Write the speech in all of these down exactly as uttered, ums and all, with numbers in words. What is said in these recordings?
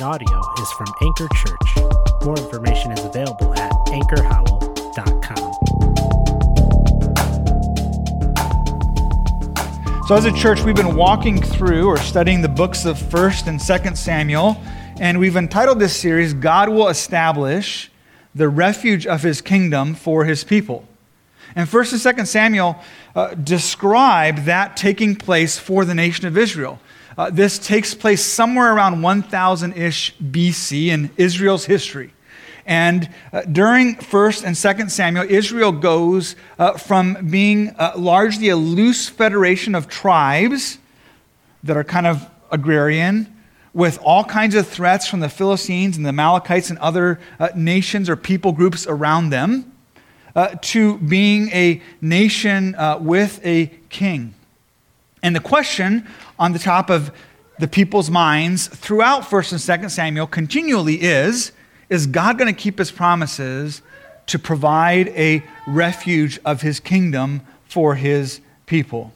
following audio is from Anchor Church. More information is available at anchor howell dot com. So as a church, we've been walking through or studying the books of First and Second Samuel, and we've entitled this series, God Will Establish the Refuge of His Kingdom for His People. And First and Second Samuel uh, describe that taking place for the nation of Israel. Uh, this takes place somewhere around one thousand-ish B C in Israel's history. And uh, during First and Second Samuel, Israel goes uh, from being uh, largely a loose federation of tribes that are kind of agrarian, with all kinds of threats from the Philistines and the Amalekites and other uh, nations or people groups around them, uh, to being a nation uh, with a king. And the question on the top of the people's minds throughout First and Second Samuel continually is, is God going to keep His promises to provide a refuge of His kingdom for His people?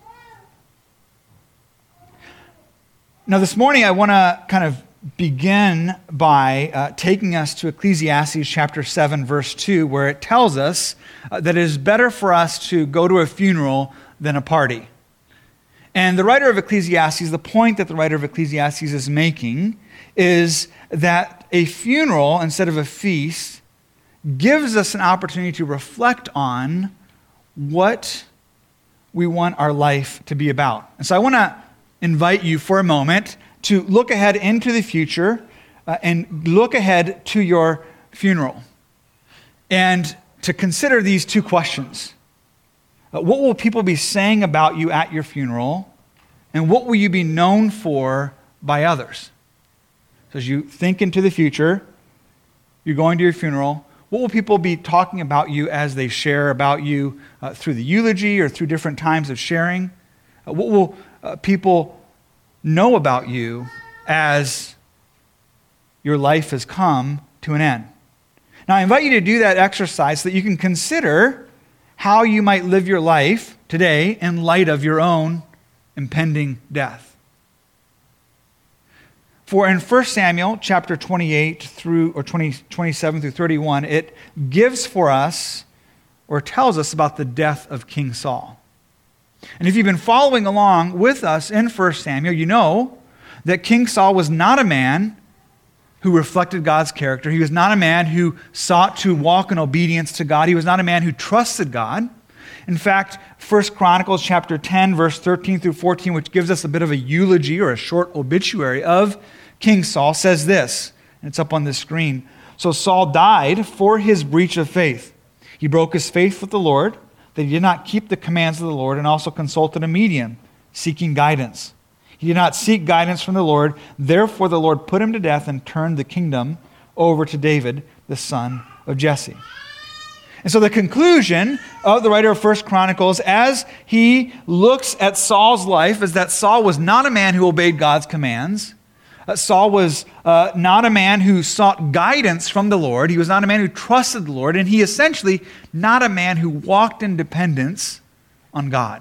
Now this morning I want to kind of begin by uh, taking us to Ecclesiastes chapter seven, verse two, where it tells us uh, that it is better for us to go to a funeral than a party. And the writer of Ecclesiastes, the point that the writer of Ecclesiastes is making is that a funeral, instead of a feast, gives us an opportunity to reflect on what we want our life to be about. And so I want to invite you for a moment to look ahead into the future uh, and look ahead to your funeral and to consider these two questions. Uh, what will people be saying about you at your funeral, and what will you be known for by others? So as you think into the future, you're going to your funeral, what will people be talking about you as they share about you uh, through the eulogy or through different times of sharing? Uh, what will uh, people know about you as your life has come to an end? Now, I invite you to do that exercise so that you can consider how you might live your life today in light of your own impending death. For in First Samuel chapter twenty-eight through or twenty, twenty-seven through thirty-one, it gives for us or tells us about the death of King Saul. And if you've been following along with us in First Samuel, you know that King Saul was not a man who reflected God's character. He was not a man who sought to walk in obedience to God. He was not a man who trusted God. In fact, First Chronicles chapter ten, verse thirteen through fourteen, which gives us a bit of a eulogy or a short obituary of King Saul, says this, and it's up on the screen. So Saul died for his breach of faith. He broke his faith with the Lord, that he did not keep the commands of the Lord, and also consulted a medium, seeking guidance. He did not seek guidance from the Lord. Therefore the Lord put him to death and turned the kingdom over to David, the son of Jesse. And so the conclusion of the writer of First Chronicles, as he looks at Saul's life, is that Saul was not a man who obeyed God's commands. Uh, Saul was uh, not a man who sought guidance from the Lord. He was not a man who trusted the Lord. And he essentially not a man who walked in dependence on God.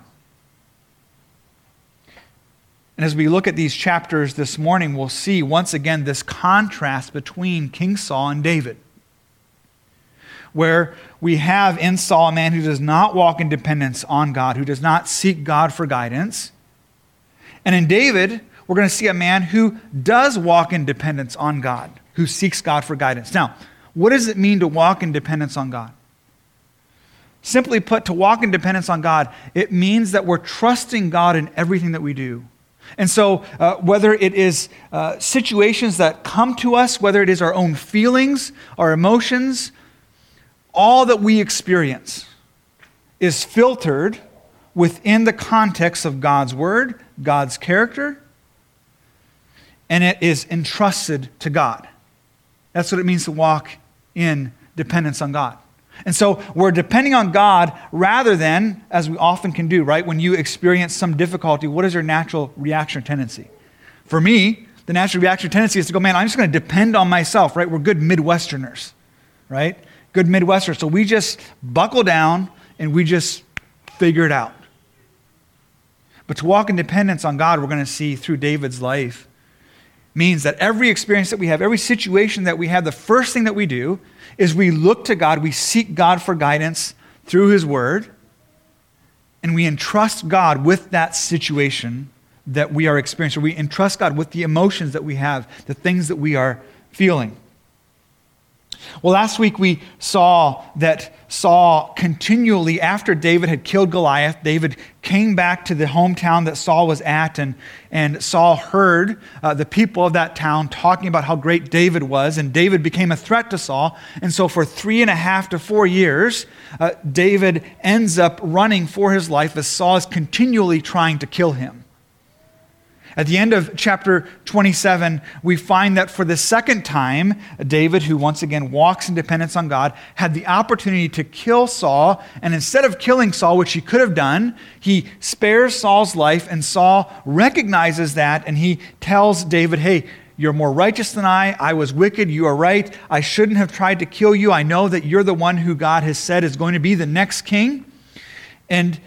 And as we look at these chapters this morning, we'll see once again this contrast between King Saul and David, where we have in Saul a man who does not walk in dependence on God, who does not seek God for guidance. And in David, we're going to see a man who does walk in dependence on God, who seeks God for guidance. Now, what does it mean to walk in dependence on God? Simply put, to walk in dependence on God, it means that we're trusting God in everything that we do. And so uh, whether it is uh, situations that come to us, whether it is our own feelings, our emotions, all that we experience is filtered within the context of God's word, God's character, and it is entrusted to God. That's what it means to walk in dependence on God. And so we're depending on God rather than, as we often can do, right? When you experience some difficulty, what is your natural reaction or tendency? For me, the natural reaction or tendency is to go, man, I'm just going to depend on myself, right? We're good Midwesterners, right? Good Midwesterners. So we just buckle down and we just figure it out. But to walk in dependence on God, we're going to see through David's life, means that every experience that we have, every situation that we have, the first thing that we do is we look to God, we seek God for guidance through his word, and we entrust God with that situation that we are experiencing. We entrust God with the emotions that we have, the things that we are feeling. Well, last week we saw that Saul continually, after David had killed Goliath, David came back to the hometown that Saul was at, and, and Saul heard uh, the people of that town talking about how great David was, and David became a threat to Saul. And so for three and a half to four years, uh, David ends up running for his life as Saul is continually trying to kill him. At the end of chapter twenty-seven, we find that for the second time, David, who once again walks in dependence on God, had the opportunity to kill Saul. And instead of killing Saul, which he could have done, he spares Saul's life, and Saul recognizes that, and he tells David, hey, you're more righteous than I. I was wicked. You are right. I shouldn't have tried to kill you. I know that you're the one who God has said is going to be the next king. And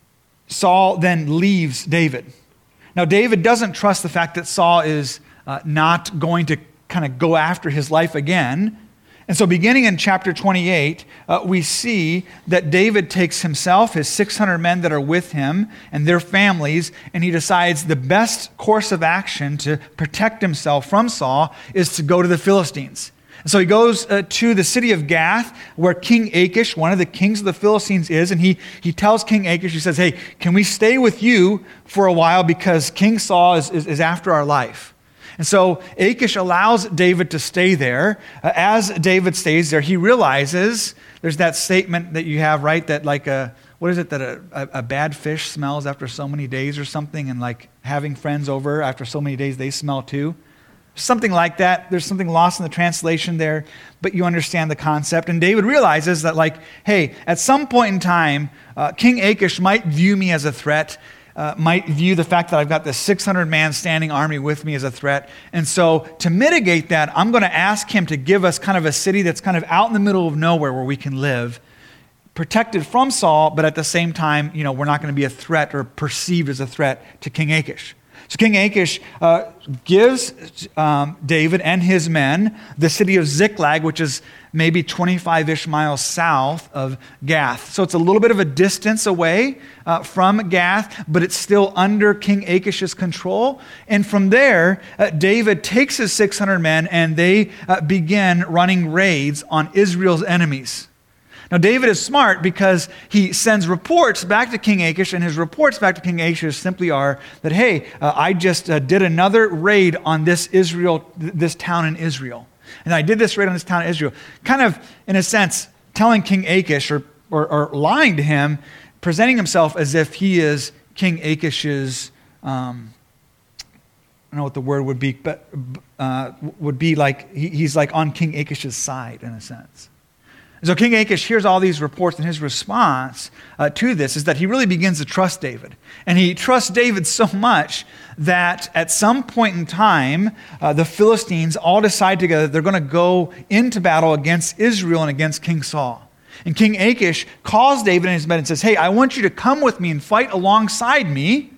Saul then leaves David. Now, David doesn't trust the fact that Saul is uh, not going to kind of go after his life again. And so beginning in chapter twenty-eight, uh, we see that David takes himself, his six hundred men that are with him, and their families, and he decides the best course of action to protect himself from Saul is to go to the Philistines. So he goes uh, to the city of Gath, where King Achish, one of the kings of the Philistines, is, and he, he tells King Achish, he says, hey, can we stay with you for a while because King Saul is, is, is after our life? And so Achish allows David to stay there. Uh, as David stays there, he realizes, there's that statement that you have, right, that like a, what is it, that a, a, a bad fish smells after so many days or something, and like having friends over after so many days, they smell too. Something like that. There's something lost in the translation there, but you understand the concept. And David realizes that, like, hey, at some point in time, uh, King Achish might view me as a threat, uh, might view the fact that I've got this six hundred man standing army with me as a threat. And so to mitigate that, I'm going to ask him to give us kind of a city that's kind of out in the middle of nowhere where we can live, protected from Saul, but at the same time, you know, we're not going to be a threat or perceived as a threat to King Achish. So King Achish uh, gives um, David and his men the city of Ziklag, which is maybe twenty-five-ish miles south of Gath. So it's a little bit of a distance away uh, from Gath, but it's still under King Achish's control. And from there, uh, David takes his six hundred men, and they uh, begin running raids on Israel's enemies. Now, David is smart because he sends reports back to King Achish, and his reports back to King Achish simply are that, hey, uh, I just uh, did another raid on this Israel, this town in Israel. And I did this raid on this town in Israel. Kind of, in a sense, telling King Achish, or, or, or lying to him, presenting himself as if he is King Achish's, um, I don't know what the word would be, but uh, would be like, he, he's like on King Achish's side, in a sense. So King Achish hears all these reports, and his response uh, to this is that he really begins to trust David. And he trusts David so much that at some point in time, uh, the Philistines all decide together they're going to go into battle against Israel and against King Saul. And King Achish calls David in his bed and says, hey, I want you to come with me and fight alongside me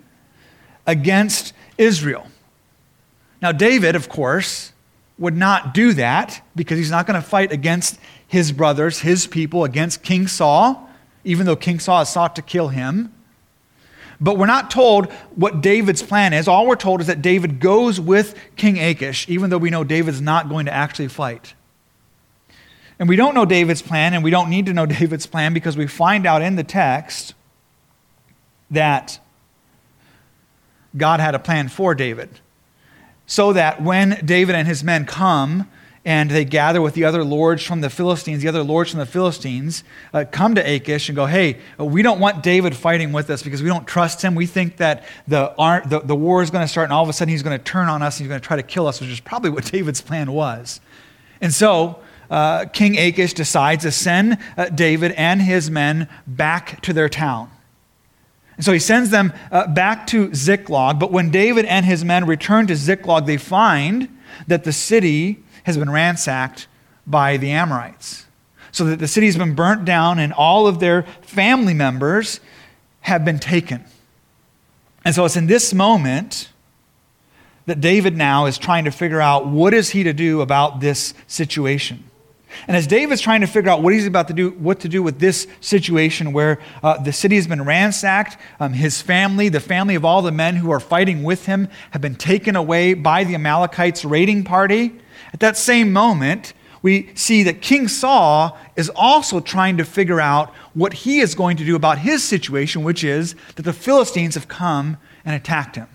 against Israel. Now, David, of course, would not do that because he's not going to fight against his brothers, his people, against King Saul, even though King Saul has sought to kill him. But we're not told what David's plan is. All we're told is that David goes with King Achish, even though we know David's not going to actually fight. And we don't know David's plan, and we don't need to know David's plan because we find out in the text that God had a plan for David. So that when David and his men come and they gather with the other lords from the Philistines, the other lords from the Philistines uh, come to Achish and go, hey, we don't want David fighting with us because we don't trust him. We think that the, the, the war is going to start, and all of a sudden he's going to turn on us and he's going to try to kill us, which is probably what David's plan was. And so uh, King Achish decides to send uh, David and his men back to their town. And so he sends them uh, back to Ziklag, but when David and his men return to Ziklag, they find that the city has been ransacked by the Amorites. So that the city has been burnt down and all of their family members have been taken. And so it's in this moment that David now is trying to figure out what is he to do about this situation. And as David's trying to figure out what he's about to do, what to do with this situation where uh, the city has been ransacked, um, his family, the family of all the men who are fighting with him have been taken away by the Amalekites' raiding party. At that same moment, we see that King Saul is also trying to figure out what he is going to do about his situation, which is that the Philistines have come and attacked him.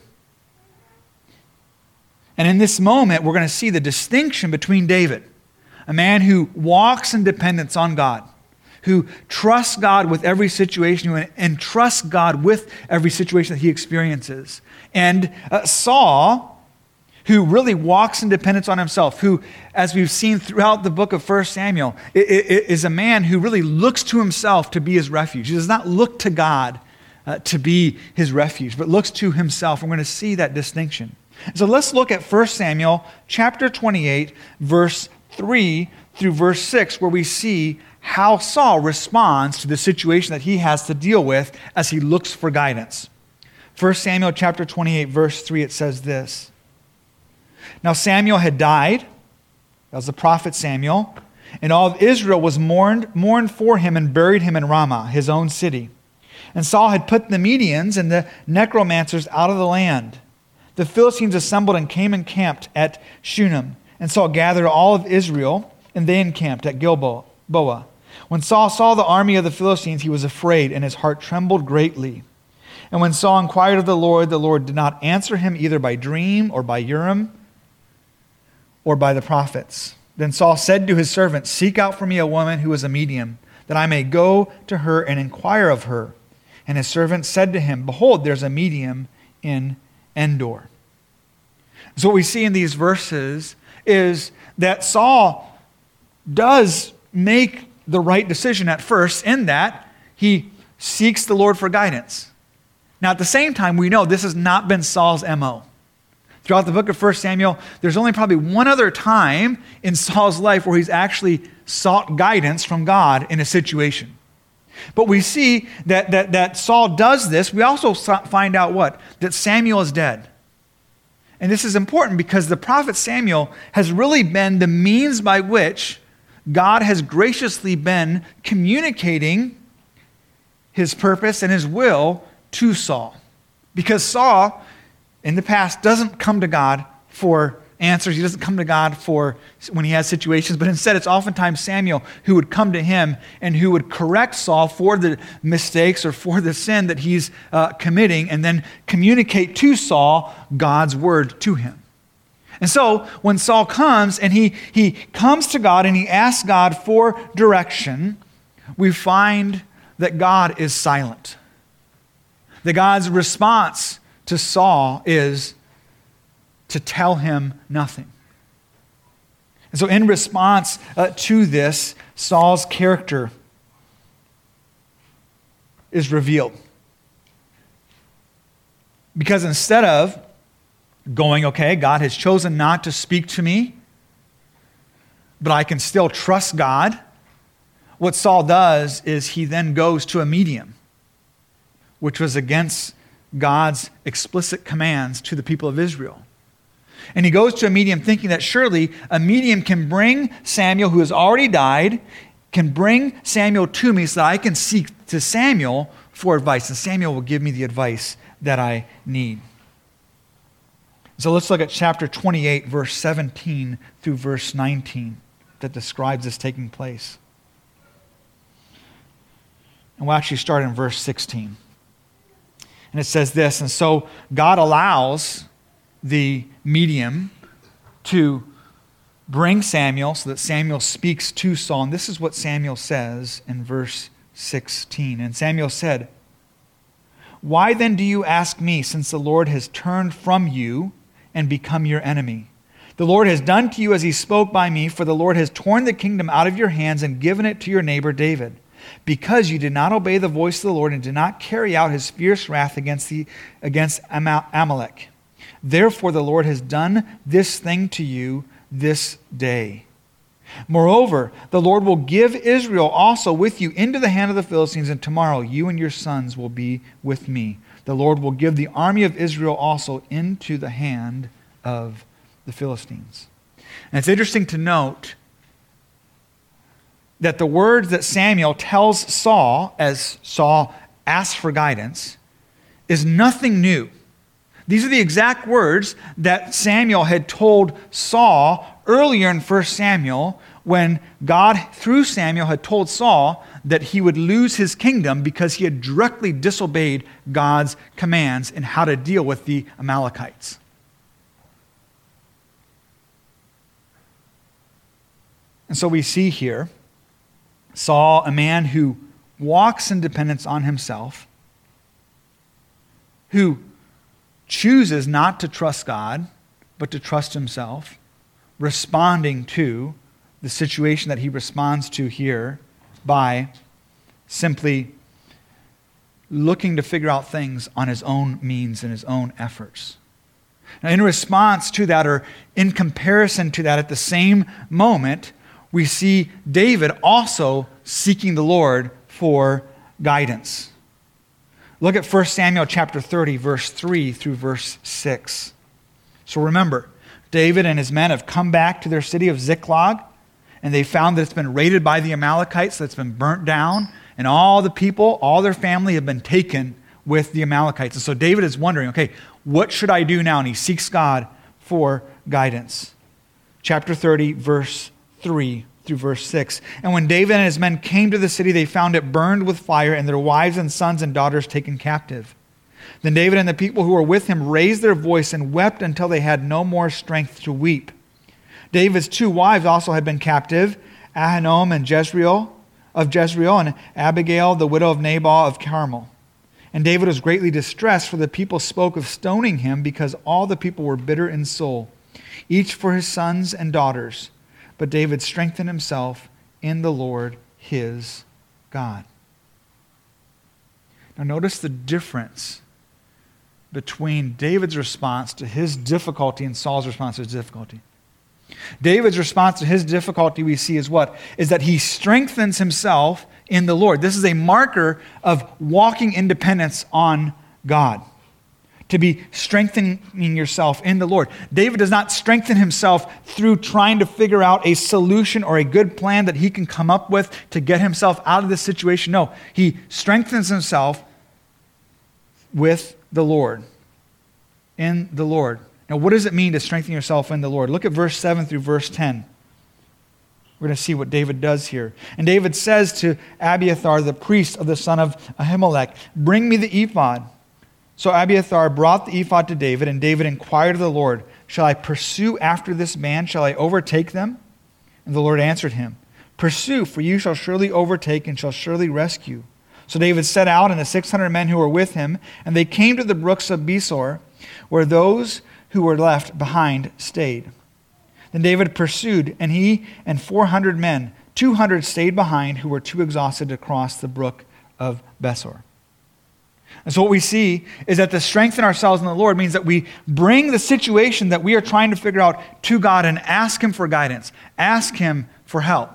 And in this moment, we're going to see the distinction between David, a man who walks in dependence on God, who trusts God with every situation and trusts God with every situation that he experiences, and uh, Saul, who really walks in dependence on himself, who, as we've seen throughout the book of First Samuel, is a man who really looks to himself to be his refuge. He does not look to God uh, to be his refuge, but looks to himself. We're going to see that distinction. So let's look at First Samuel chapter twenty-eight, verse three through verse six, where we see how Saul responds to the situation that he has to deal with as he looks for guidance. First Samuel chapter twenty-eight, verse three, it says this. Now Samuel had died, that was the prophet Samuel, and all of Israel was mourned, mourned for him and buried him in Ramah, his own city. And Saul had put the Medians and the necromancers out of the land. The Philistines assembled and came and camped at Shunem. And Saul gathered all of Israel, and they encamped at Gilboa. When Saul saw the army of the Philistines, he was afraid, and his heart trembled greatly. And when Saul inquired of the Lord, the Lord did not answer him either by dream or by Urim or by the prophets. Then Saul said to his servants, "Seek out for me a woman who is a medium, that I may go to her and inquire of her." And his servant said to him, "Behold, there's a medium in Endor." So what we see in these verses is that Saul does make the right decision at first, in that he seeks the Lord for guidance. Now at the same time, we know this has not been Saul's M O. Throughout the book of First Samuel, there's only probably one other time in Saul's life where he's actually sought guidance from God in a situation. But we see that, that, that Saul does this. We also find out what? That Samuel is dead. And this is important because the prophet Samuel has really been the means by which God has graciously been communicating his purpose and his will to Saul. Because Saul, in the past, doesn't come to God for answers. He doesn't come to God for when he has situations, but instead it's oftentimes Samuel who would come to him and who would correct Saul for the mistakes or for the sin that he's uh, committing, and then communicate to Saul God's word to him. And so when Saul comes and he, he comes to God and he asks God for direction, we find that God is silent. That God's response to Saul is to tell him nothing. And so in response uh, to this, Saul's character is revealed. Because instead of going, okay, God has chosen not to speak to me, but I can still trust God, what Saul does is he then goes to a medium, which was against God's explicit commands to the people of Israel. And he goes to a medium thinking that surely a medium can bring Samuel, who has already died, can bring Samuel to me so that I can seek to Samuel for advice. And Samuel will give me the advice that I need. So let's look at chapter twenty-eight, verse seventeen through verse nineteen that describes this taking place. And we'll actually start in verse sixteen. And it says this, and so God allows the medium to bring Samuel so that Samuel speaks to Saul. And this is what Samuel says in verse sixteen. And Samuel said, "Why then do you ask me, since the Lord has turned from you and become your enemy? The Lord has done to you as he spoke by me, for the Lord has torn the kingdom out of your hands and given it to your neighbor David, because you did not obey the voice of the Lord and did not carry out his fierce wrath against, the, against Amalek. Therefore the Lord has done this thing to you this day. Moreover, the Lord will give Israel also with you into the hand of the Philistines, and tomorrow you and your sons will be with me. The Lord will give the army of Israel also into the hand of the Philistines. And it's interesting to note that the words that Samuel tells Saul as Saul asks for guidance is nothing new. These are the exact words that Samuel had told Saul earlier in First Samuel when God, through Samuel, had told Saul that he would lose his kingdom because he had directly disobeyed God's commands in how to deal with the Amalekites. And so we see here Saul, a man who walks in dependence on himself, who chooses not to trust God, but to trust himself, responding to the situation that he responds to here by simply looking to figure out things on his own means and his own efforts. Now, in response to that, or in comparison to that, at the same moment, we see David also seeking the Lord for guidance. Look at First Samuel chapter thirty, verse three through verse six. So remember, David and his men have come back to their city of Ziklag, and they found that it's been raided by the Amalekites, that it's been burnt down, and all the people, all their family have been taken with the Amalekites. And so David is wondering, okay, what should I do now? And he seeks God for guidance. Chapter thirty, verse three through verse six. And when David and his men came to the city, they found it burned with fire and their wives and sons and daughters taken captive. Then David and the people who were with him raised their voice and wept until they had no more strength to weep. David's two wives also had been captive, Ahinoam and Jezreel of Jezreel, and Abigail, the widow of Nabal of Carmel. And David was greatly distressed, for the people spoke of stoning him, because all the people were bitter in soul, each for his sons and daughters. But David strengthened himself in the Lord his God. Now notice the difference between David's response to his difficulty and Saul's response to his difficulty. David's response to his difficulty, we see, is what? Is that he strengthens himself in the Lord. This is a marker of walking in dependence on God. To be strengthening yourself in the Lord. David does not strengthen himself through trying to figure out a solution or a good plan that he can come up with to get himself out of this situation. No, he strengthens himself with the Lord. In the Lord. Now, what does it mean to strengthen yourself in the Lord? Look at verse seven through verse ten. We're going to see what David does here. And David says to Abiathar, the priest of the son of Ahimelech, "Bring me the ephod." So Abiathar brought the ephod to David, and David inquired of the Lord, "Shall I pursue after this man? Shall I overtake them?" And the Lord answered him, "Pursue, for you shall surely overtake and shall surely rescue." So David set out, and the six hundred men who were with him, and they came to the brooks of Besor, where those who were left behind stayed. Then David pursued, and he and four hundred men, two hundred stayed behind, who were too exhausted to cross the brook of Besor. And so what we see is that to strengthen ourselves in the Lord means that we bring the situation that we are trying to figure out to God and ask him for guidance, ask him for help.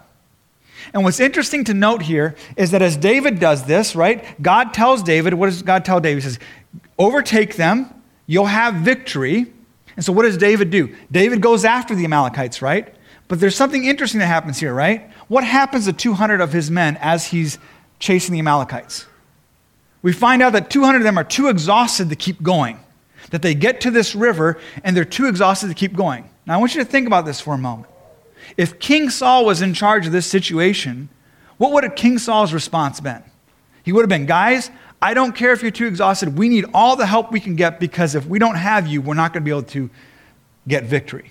And what's interesting to note here is that as David does this, right, God tells David, what does God tell David? He says, overtake them, you'll have victory. And so what does David do? David goes after the Amalekites, right? But there's something interesting that happens here, right? What happens to two hundred of his men as he's chasing the Amalekites? We find out that two hundred of them are too exhausted to keep going. That they get to this river and they're too exhausted to keep going. Now I want you to think about this for a moment. If King Saul was in charge of this situation, what would King Saul's response been? He would have been, guys, I don't care if you're too exhausted. We need all the help we can get, because if we don't have you, we're not going to be able to get victory.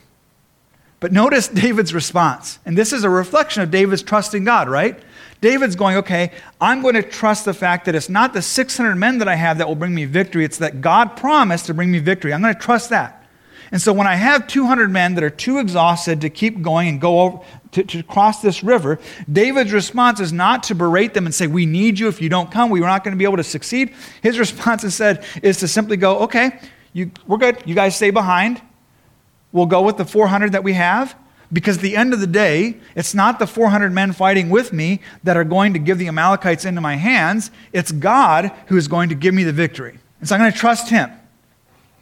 But notice David's response. And this is a reflection of David's trust in God, right? David's going, okay, I'm going to trust the fact that it's not the six hundred men that I have that will bring me victory. It's that God promised to bring me victory. I'm going to trust that. And so when I have two hundred men that are too exhausted to keep going and go over to, to cross this river, David's response is not to berate them and say, we need you. If you don't come, we're not going to be able to succeed. His response instead is to simply go, okay, you, we're good. You guys stay behind. We'll go with the four hundred that we have, because at the end of the day, it's not the four hundred men fighting with me that are going to give the Amalekites into my hands. It's God who is going to give me the victory. And so I'm going to trust him.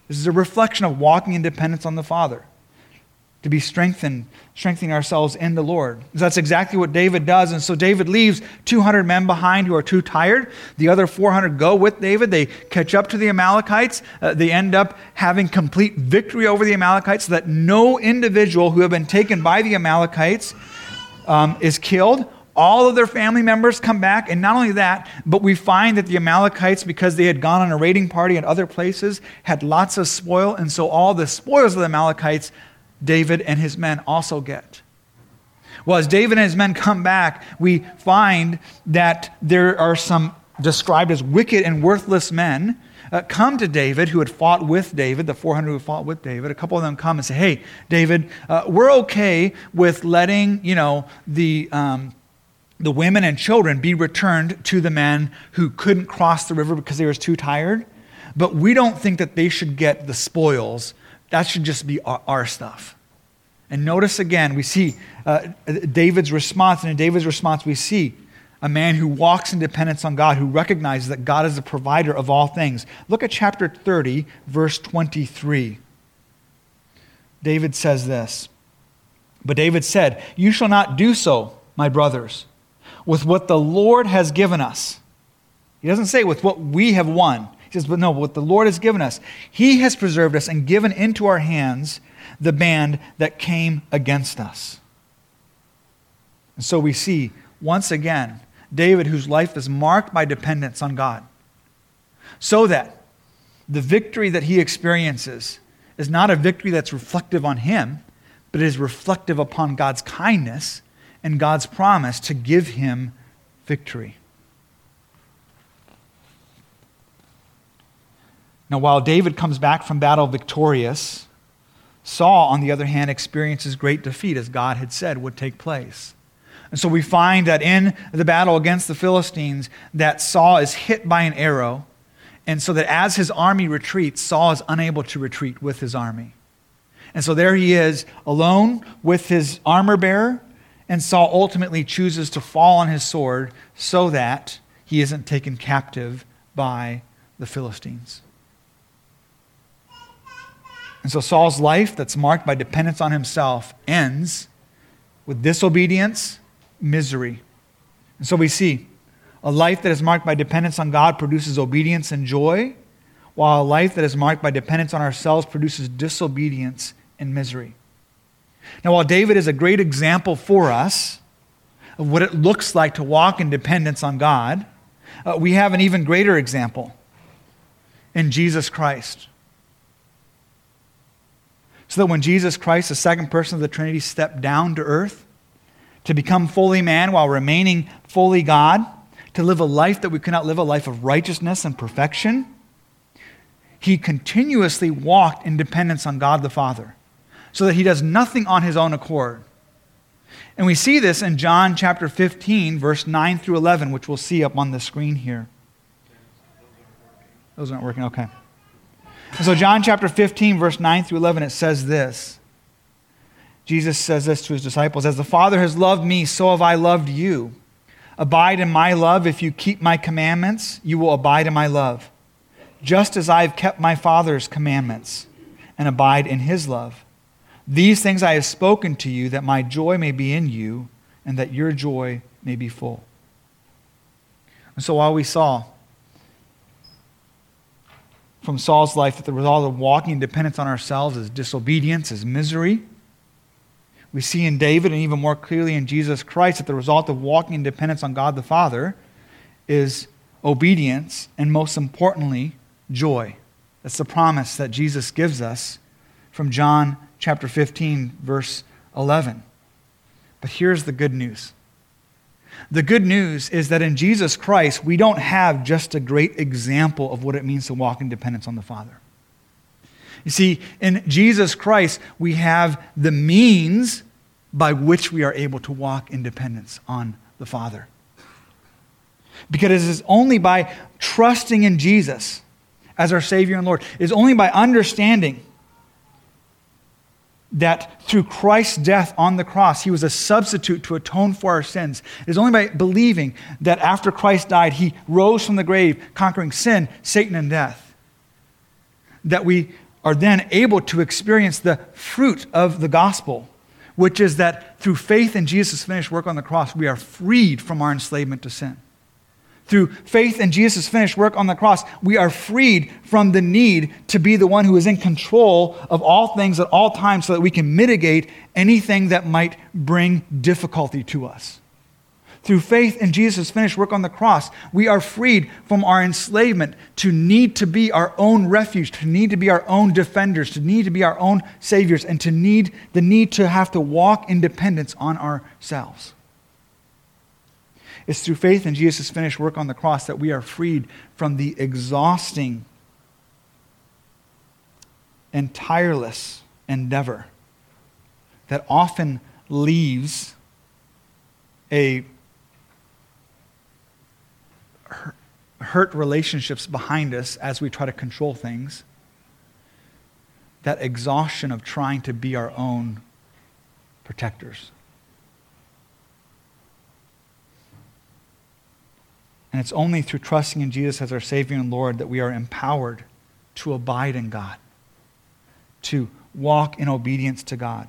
This is a reflection of walking in dependence on the Father, to be strengthened, strengthening ourselves in the Lord. That's exactly what David does. And so David leaves two hundred men behind who are too tired. The other four hundred go with David. They catch up to the Amalekites. Uh, they end up having complete victory over the Amalekites so that no individual who have been taken by the Amalekites um, is killed. All of their family members come back. And not only that, but we find that the Amalekites, because they had gone on a raiding party in other places, had lots of spoil. And so all the spoils of the Amalekites David and his men also get. Well, as David and his men come back, we find that there are some described as wicked and worthless men uh, come to David who had fought with David, the four hundred who fought with David. A couple of them come and say, hey, David, uh, we're okay with letting, you know, the... Um, the women and children be returned to the men who couldn't cross the river because they were too tired. But we don't think that they should get the spoils. That should just be our, our stuff. And notice again, we see uh, David's response. And in David's response, we see a man who walks in dependence on God, who recognizes that God is the provider of all things. Look at chapter thirty, verse twenty-three. David says this, "But David said, 'You shall not do so, my brothers, with what the Lord has given us.'" He doesn't say with what we have won. He says, but no, what the Lord has given us. He has preserved us and given into our hands the band that came against us. And so we see, once again, David, whose life is marked by dependence on God, so that the victory that he experiences is not a victory that's reflective on him, but is reflective upon God's kindness and God's promise to give him victory. Now, while David comes back from battle victorious, Saul, on the other hand, experiences great defeat, as God had said would take place. And so we find that in the battle against the Philistines, that Saul is hit by an arrow, and so that as his army retreats, Saul is unable to retreat with his army. And so there he is, alone with his armor bearer, and Saul ultimately chooses to fall on his sword so that he isn't taken captive by the Philistines. And so Saul's life, that's marked by dependence on himself, ends with disobedience, misery. And so we see a life that is marked by dependence on God produces obedience and joy, while a life that is marked by dependence on ourselves produces disobedience and misery. Now, while David is a great example for us of what it looks like to walk in dependence on God, uh, we have an even greater example in Jesus Christ. So that when Jesus Christ, the second person of the Trinity, stepped down to earth to become fully man while remaining fully God, to live a life that we could not live, a life of righteousness and perfection, he continuously walked in dependence on God the Father, so that he does nothing on his own accord. And we see this in John chapter fifteen, verse nine through eleven, which we'll see up on the screen here. Those aren't working, okay. So John chapter fifteen, verse nine through eleven, it says this. Jesus says this to his disciples, "As the Father has loved me, so have I loved you. Abide in my love. If you keep my commandments, you will abide in my love. Just as I have kept my Father's commandments and abide in his love. These things I have spoken to you, that my joy may be in you, and that your joy may be full." And so while we saw from Saul's life that the result of walking in dependence on ourselves is disobedience, is misery, we see in David, and even more clearly in Jesus Christ, that the result of walking in dependence on God the Father is obedience, and most importantly, joy. That's the promise that Jesus gives us from John chapter fifteen, verse eleven. But here's the good news. The good news is that in Jesus Christ, we don't have just a great example of what it means to walk in dependence on the Father. You see, in Jesus Christ, we have the means by which we are able to walk in dependence on the Father. Because it is only by trusting in Jesus as our Savior and Lord, it is only by understanding that through Christ's death on the cross, he was a substitute to atone for our sins. It is only by believing that after Christ died, he rose from the grave, conquering sin, Satan, and death, that we are then able to experience the fruit of the gospel, which is that through faith in Jesus' finished work on the cross, we are freed from our enslavement to sin. Through faith in Jesus' finished work on the cross, we are freed from the need to be the one who is in control of all things at all times so that we can mitigate anything that might bring difficulty to us. Through faith in Jesus' finished work on the cross, we are freed from our enslavement to need to be our own refuge, to need to be our own defenders, to need to be our own saviors, and to need the need to have to walk in dependence on ourselves. It's through faith in Jesus' finished work on the cross that we are freed from the exhausting and tireless endeavor that often leaves a hurt relationships behind us as we try to control things. That exhaustion of trying to be our own protectors. And it's only through trusting in Jesus as our Savior and Lord that we are empowered to abide in God, to walk in obedience to God.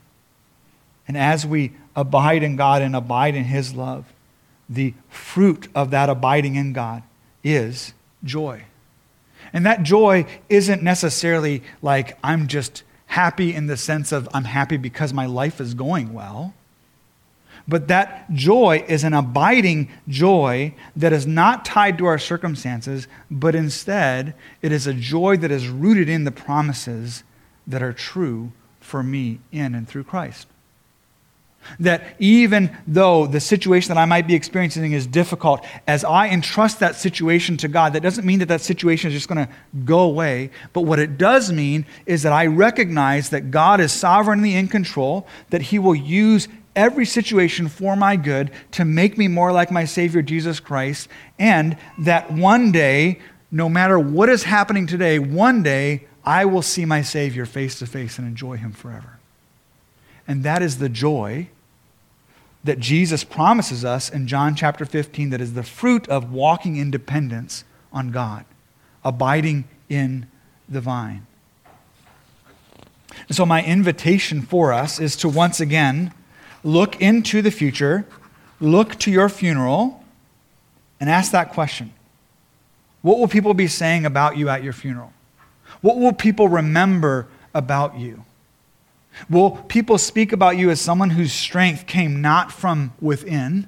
And as we abide in God and abide in His love, the fruit of that abiding in God is joy. And that joy isn't necessarily like I'm just happy in the sense of I'm happy because my life is going well. But that joy is an abiding joy that is not tied to our circumstances, but instead it is a joy that is rooted in the promises that are true for me in and through Christ. That even though the situation that I might be experiencing is difficult, as I entrust that situation to God, that doesn't mean that that situation is just going to go away. But what it does mean is that I recognize that God is sovereignly in control, that He will use every situation for my good to make me more like my Savior Jesus Christ, and that one day, no matter what is happening today, one day I will see my Savior face to face and enjoy Him forever. And that is the joy that Jesus promises us in John chapter fifteen, that is the fruit of walking in dependence on God, abiding in the vine. And so my invitation for us is to once again look into the future, look to your funeral, and ask that question. What will people be saying about you at your funeral? What will people remember about you? Will people speak about you as someone whose strength came not from within,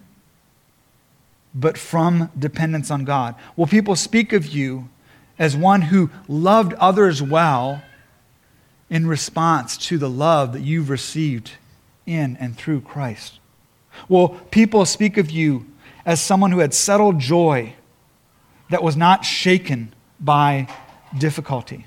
but from dependence on God? Will people speak of you as one who loved others well in response to the love that you've received in and through Christ? Will people speak of you as someone who had settled joy that was not shaken by difficulty?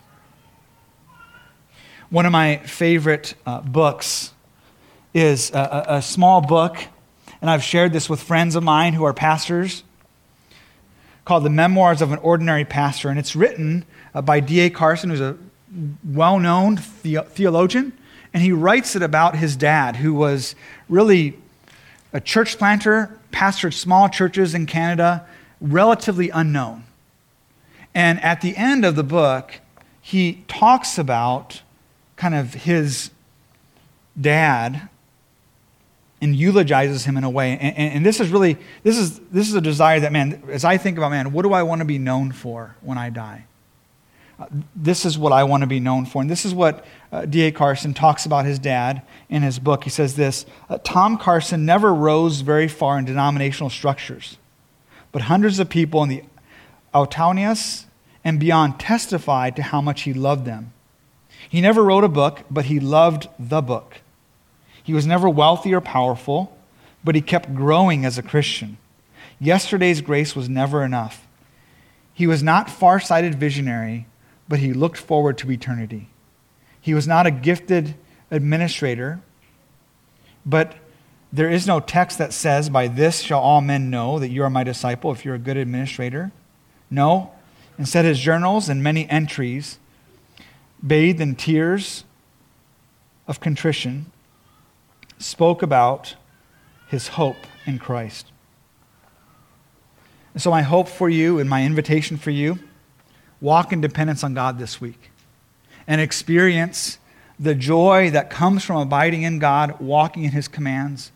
One of my favorite uh, books is a, a, a small book, and I've shared this with friends of mine who are pastors, called The Memoirs of an Ordinary Pastor. And it's written uh, by D A Carson, who's a well-known the- theologian, and he writes it about his dad, who was really a church planter, pastored small churches in Canada, relatively unknown. And at the end of the book, he talks about kind of his dad and eulogizes him in a way. And, and, and this is really, this is this is a desire that, man, as I think about, man, what do I want to be known for when I die? Uh, this is what I want to be known for. And this is what uh, D A Carson talks about his dad in his book. He says this, uh, Tom Carson never rose very far in denominational structures, but hundreds of people in the Outaouais and beyond testified to how much he loved them. He never wrote a book, but he loved the book. He was never wealthy or powerful, but he kept growing as a Christian. Yesterday's grace was never enough. He was not far-sighted visionary, but he looked forward to eternity. He was not a gifted administrator, but there is no text that says, by this shall all men know that you are my disciple if you're a good administrator. No, instead his journals and many entries, bathed in tears of contrition, spoke about his hope in Christ. And so my hope for you and my invitation for you, walk in dependence on God this week. and experience the joy that comes from abiding in God, walking in his commands.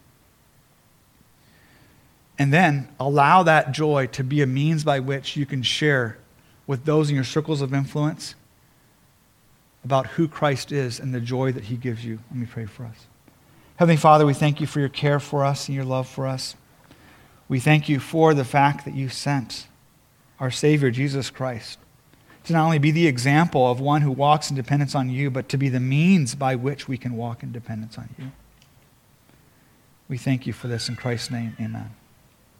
And then allow that joy to be a means by which you can share with those in your circles of influence about who Christ is and the joy that he gives you. Let me pray for us. Heavenly Father, we thank you for your care for us and your love for us. We thank you for the fact that you sent our Savior, Jesus Christ, to not only be the example of one who walks in dependence on you, but to be the means by which we can walk in dependence on you. We thank you for this in Christ's name. Amen.